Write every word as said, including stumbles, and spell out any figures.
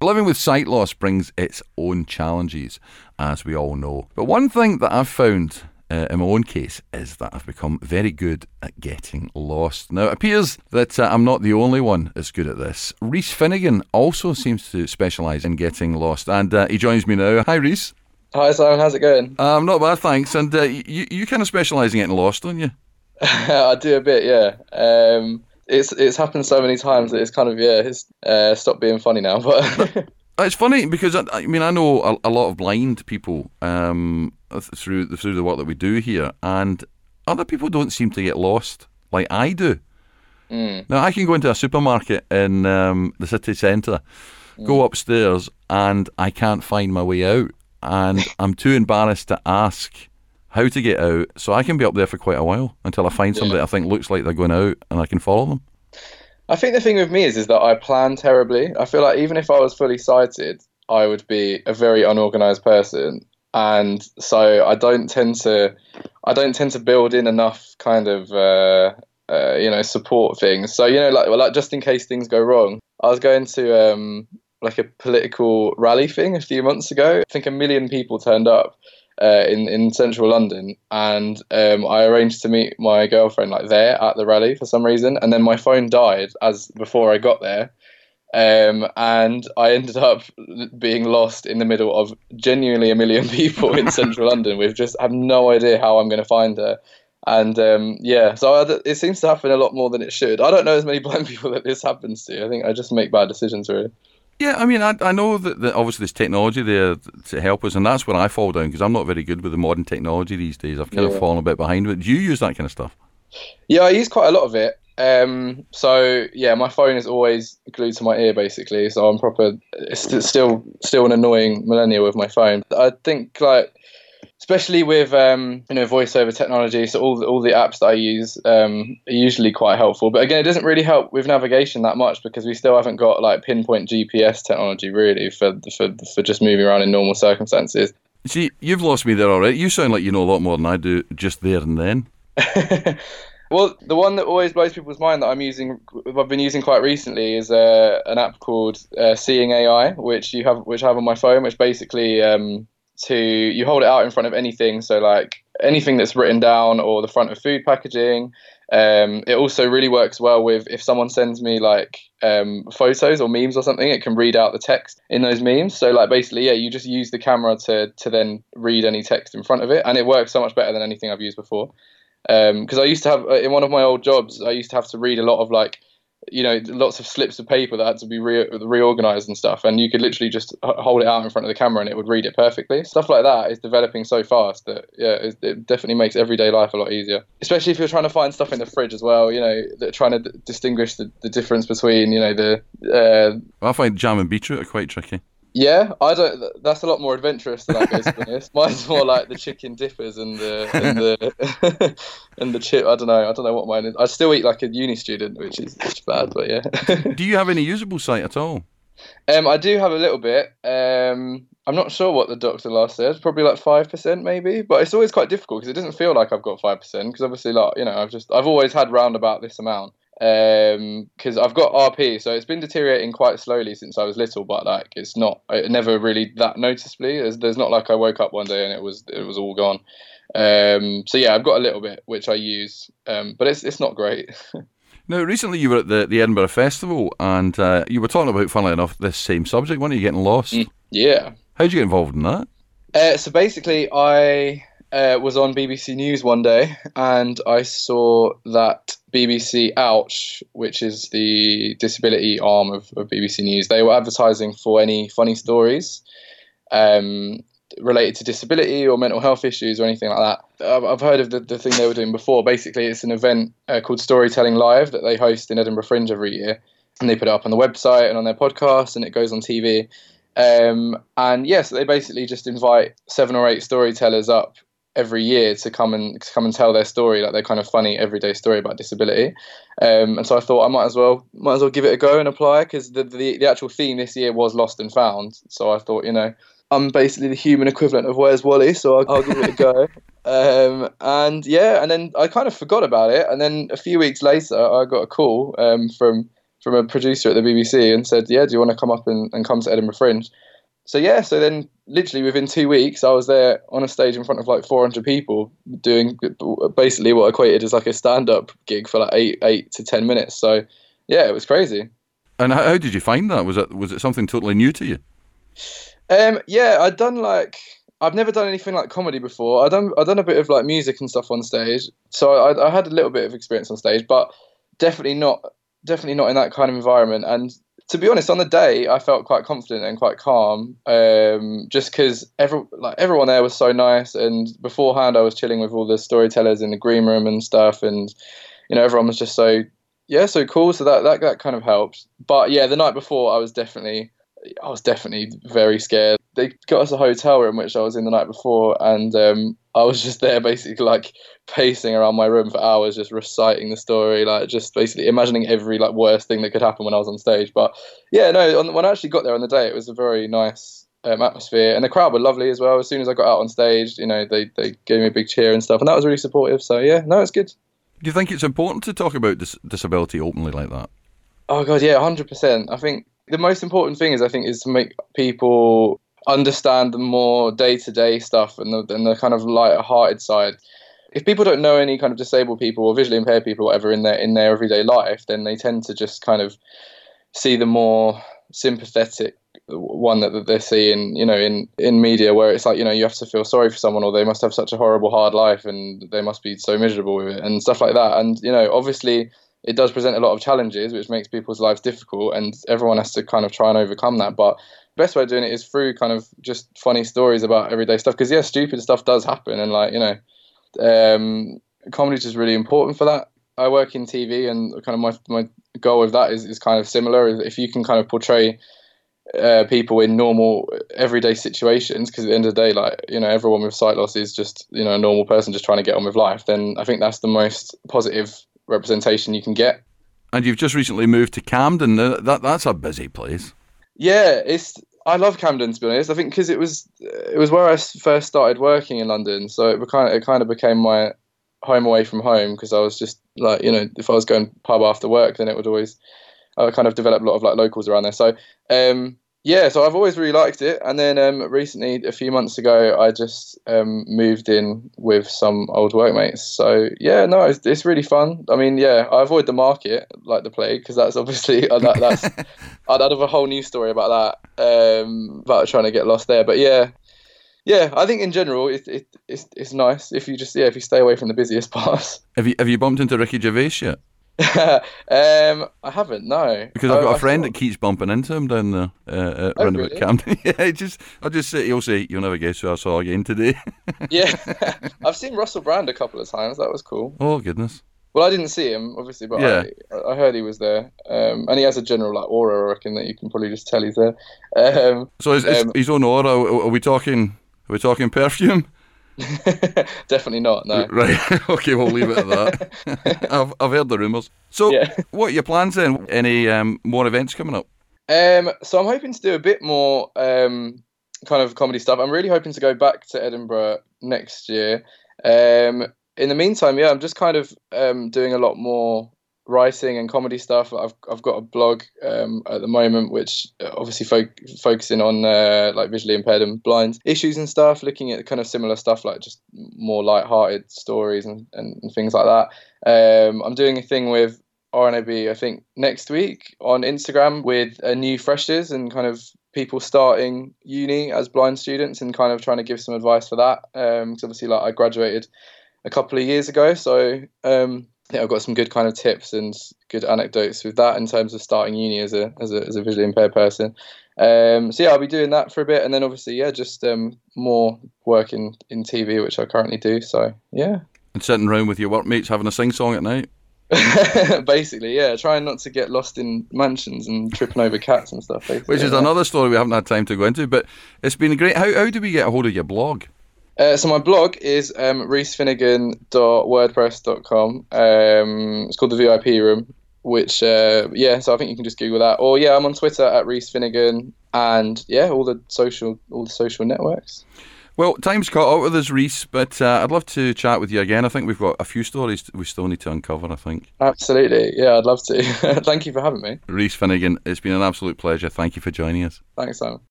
Living with sight loss brings its own challenges, as we all know. But one thing that I've found uh, in my own case is that I've become very good at getting lost. Now, it appears that uh, I'm not the only one that's good at this. Rhys Finnegan also seems to specialise in getting lost, and uh, he joins me now. Hi, Rhys. Hi, Simon. How's it going? Um, not bad, thanks. And uh, you, you kind of specialise in getting lost, don't you? I do a bit, yeah. Um, it's it's happened so many times that it's kind of, yeah, it's uh, stopped being funny now. But it's funny because, I, I mean, I know a, a lot of blind people um, through, through the work that we do here, and other people don't seem to get lost like I do. Mm. Now, I can go into a supermarket in um, the city centre, mm. go upstairs, and I can't find my way out. And I'm too embarrassed to ask how to get out, so I can be up there for quite a while until I find somebody yeah. I think looks like they're going out and I can follow them. I think the thing with me is is that I plan terribly. I feel like even if I was fully sighted, I would be a very unorganised person, and so I don't tend to, I don't tend to build in enough kind of, uh, uh, you know, support things. So you know, like, well, like just in case things go wrong, I was going to. Um, like a political rally thing a few months ago. I think a million people turned up uh, in, in central London, and um, I arranged to meet my girlfriend like there at the rally for some reason, and then my phone died as before I got there, um, and I ended up being lost in the middle of genuinely a million people in central London with just have no idea how I'm going to find her. And um, yeah, so I, it seems to happen a lot more than it should. I don't know as many blind people that this happens to. I think I just make bad decisions, really. Yeah, I mean, I, I know that, that obviously there's technology there to help us, and that's where I fall down, because I'm not very good with the modern technology these days. I've kind yeah. of fallen a bit behind with it. Do you use that kind of stuff? Yeah, I use quite a lot of it. Um, so, yeah, my phone is always glued to my ear, basically, so I'm proper, it's still, still an annoying millennial with my phone. I think, like, especially with um, you know, voiceover technology, so all the, all the apps that I use um, are usually quite helpful. But again, it doesn't really help with navigation that much because we still haven't got like pinpoint G P S technology really for for for just moving around in normal circumstances. See, you've lost me there already. You sound like you know a lot more than I do just there and then. Well, the one that always blows people's mind that I'm using, I've been using quite recently, is uh, an app called uh, Seeing A I, which you have, which I have on my phone, which basically um, to you hold it out in front of anything, so like anything that's written down or the front of food packaging. Um, it also really works well with if someone sends me like um, photos or memes or something, it can read out the text in those memes. So like basically, yeah, you just use the camera to to then read any text in front of it, and it works so much better than anything I've used before. Because um, I used to have, in one of my old jobs, I used to have to read a lot of like, you know, lots of slips of paper that had to be re- reorganized and stuff. And you could literally just hold it out in front of the camera and it would read it perfectly. Stuff like that is developing so fast that, yeah, it, it definitely makes everyday life a lot easier. Especially if you're trying to find stuff in the fridge as well, you know, that trying to d- distinguish the, the difference between, you know, the... Uh, well, I find jam and beetroot are quite tricky. Yeah, I don't. That's a lot more adventurous than that goes, to be honest. Mine's more like the chicken dippers and the and the and the chip. I don't know. I don't know what mine is. I still eat like a uni student, which is, which is bad, but yeah. Do you have any usable sight at all? Um, I do have a little bit. Um, I'm not sure what the doctor last said. Probably like five percent, maybe. But it's always quite difficult because it doesn't feel like I've got five percent. Because obviously, like you know, I've just I've always had round about this amount. Um, because I've got R P, so it's been deteriorating quite slowly since I was little, but like it's not, it never really that noticeably. There's, there's not like I woke up one day and it was it was all gone. Um, so yeah, I've got a little bit which I use, um, but it's it's not great. Now, recently you were at the, the Edinburgh Festival and uh, you were talking about, funnily enough, this same subject, weren't you, getting lost? Mm, yeah. How did you get involved in that? Uh, so basically, I uh, was on B B C News one day and I saw that B B C Ouch, which is the disability arm of, of B B C News, they were advertising for any funny stories um, related to disability or mental health issues or anything like that. I've, I've heard of the, the thing they were doing before. Basically, it's an event uh, called Storytelling Live that they host in Edinburgh Fringe every year. And they put it up on the website and on their podcast and it goes on T V. Um, and yes, yeah, so they basically just invite seven or eight storytellers up every year to come and to come and tell their story, like their kind of funny everyday story about disability. Um, and so I thought I might as well might as well give it a go and apply, because the, the the actual theme this year was Lost and Found. So I thought, you know, I'm basically the human equivalent of Where's Wally, so I'll, I'll give it a go. Um, and yeah, and then I kind of forgot about it. And then a few weeks later, I got a call um, from from a producer at the B B C and said, yeah, do you want to come up and, and come to Edinburgh Fringe? So yeah, so then literally within two weeks, I was there on a stage in front of like four hundred people doing basically what equated as like a stand-up gig for like eight, eight to ten minutes. So yeah, it was crazy. And how, how did you find that? Was it was it something totally new to you? Um, yeah, I'd done like I've never done anything like comedy before. I done I done a bit of like music and stuff on stage, so I, I had a little bit of experience on stage, but definitely not definitely not in that kind of environment. And to be honest, on the day, I felt quite confident and quite calm, um, just because every, like, everyone there was so nice. And beforehand, I was chilling with all the storytellers in the green room and stuff. And, you know, everyone was just so, yeah, so cool. So that, that, that kind of helped. But yeah, the night before, I was definitely, I was definitely very scared. They got us a hotel room, which I was in the night before. And um, I was just there basically like pacing around my room for hours, just reciting the story, like just basically imagining every like worst thing that could happen when I was on stage. But yeah, no, on, when I actually got there on the day, it was a very nice um, atmosphere, and the crowd were lovely as well. As soon as I got out on stage, you know, they, they gave me a big cheer and stuff, and that was really supportive. So yeah, no, it's good. Do you think it's important to talk about dis- disability openly like that? Oh god, yeah, one hundred percent. I think the most important thing is, I think, is to make people understand the more day-to-day stuff and the, and the kind of light-hearted side. If people don't know any kind of disabled people or visually impaired people or whatever in their in their everyday life, then they tend to just kind of see the more sympathetic one that, that they're seeing, you know, in, in media, where it's like, you know, you have to feel sorry for someone, or they must have such a horrible, hard life and they must be so miserable with it and stuff like that. And, you know, obviously it does present a lot of challenges, which makes people's lives difficult, and everyone has to kind of try and overcome that. But the best way of doing it is through kind of just funny stories about everyday stuff, because yeah, stupid stuff does happen, and like, you know, um, comedy is just really important for that. I work in T V, and kind of my my goal with that is, is kind of similar. If you can kind of portray uh, people in normal everyday situations, because at the end of the day, like, you know, everyone with sight loss is just, you know, a normal person just trying to get on with life, then I think that's the most positive representation you can get. And you've just recently moved to Camden. That that's a busy place. Yeah, it's. I love Camden, to be honest. I think because it was it was where I first started working in London, so it kind of it kind of became my home away from home, because I was just like, you know, if I was going pub after work, then it would always I kind of develop a lot of like locals around there. So um, yeah, so I've always really liked it. And then um, recently, a few months ago, I just um, moved in with some old workmates. So yeah, no, it's, it's really fun. I mean, yeah, I avoid the market like the plague, because that's obviously uh, that, that's I'd have a whole new story about that, um, about trying to get lost there. But yeah, yeah, I think in general it, it it's it's nice if you just yeah if you stay away from the busiest parts. Have you have you bumped into Ricky Gervais yet? um, I haven't, no. Because I've got I, a friend I that keeps bumping into him down there, uh, uh, oh, round really? about Camden. Yeah, just I'll just say he'll say, "You'll never guess who I saw again today." Yeah, I've seen Russell Brand a couple of times. That was cool. Oh goodness. Well, I didn't see him, obviously, but yeah. I, I heard he was there, um, and he has a general like aura, I reckon, that you can probably just tell he's there. Um, so is, is um, his own aura? Are we talking? Are we talking perfume? Definitely not, no. Right, okay, we'll leave it at that. I've I've heard the rumours. So, yeah. What are your plans then? Any um, more events coming up? Um, so I'm hoping to do a bit more um, kind of comedy stuff. I'm really hoping to go back to Edinburgh next year. Um, in the meantime, yeah, I'm just kind of um, doing a lot more writing and comedy stuff. I've I've got a blog um, at the moment, which obviously fo- focusing on uh, like visually impaired and blind issues and stuff, looking at kind of similar stuff, like just more light-hearted stories and, and, and things like that. Um, I'm doing a thing with R N A B, I think, next week on Instagram with uh, new freshers and kind of people starting uni as blind students, and kind of trying to give some advice for that. Um, 'cause obviously, like, I graduated a couple of years ago, so um, I think I've got some good kind of tips and good anecdotes with that in terms of starting uni as a as a, as a visually impaired person. Um, so yeah, I'll be doing that for a bit, and then obviously, yeah, just um, more work in, in T V, which I currently do. So yeah, and sitting around with your workmates having a sing song at night. Basically, yeah, trying not to get lost in mansions and tripping over cats and stuff. Which is yeah. another story we haven't had time to go into, but it's been great. How how do we get a hold of your blog? Uh, so my blog is um, reese finnegan dot wordpress dot com. Um, it's called The V I P Room, which, uh, yeah, so I think you can just Google that. Or, yeah, I'm on Twitter at Reese Finnegan, and, yeah, all the social all the social networks. Well, time's caught up with us, Rhys, but uh, I'd love to chat with you again. I think we've got a few stories we still need to uncover, I think. Absolutely. Yeah, I'd love to. Thank you for having me. Rhys Finnegan, it's been an absolute pleasure. Thank you for joining us. Thanks, Simon.